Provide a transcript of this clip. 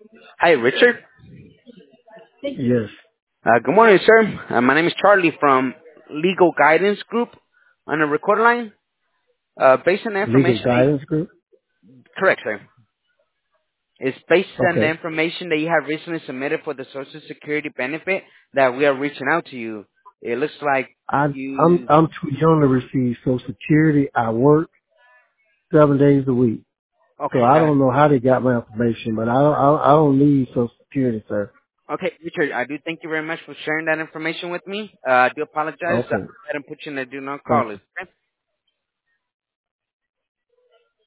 Hi, Richard. Yes. Good morning, sir. My name is Charlie from Legal Guidance Group on the record line. Based on the Legal information Guidance Group. correct, sir. It's based on the Okay. information that you have recently submitted for the Social Security benefit that we are reaching out to you. It looks like you. I'm too young to receive Social Security. I work 7 days a week, so Okay, I got it. don't know how they got my information, but I don't need Social Security, sir. Okay, Richard, I do thank you very much for sharing that information with me. I do apologize. I'll go Okay. ahead and put you in the do not Thank call list. you. Okay?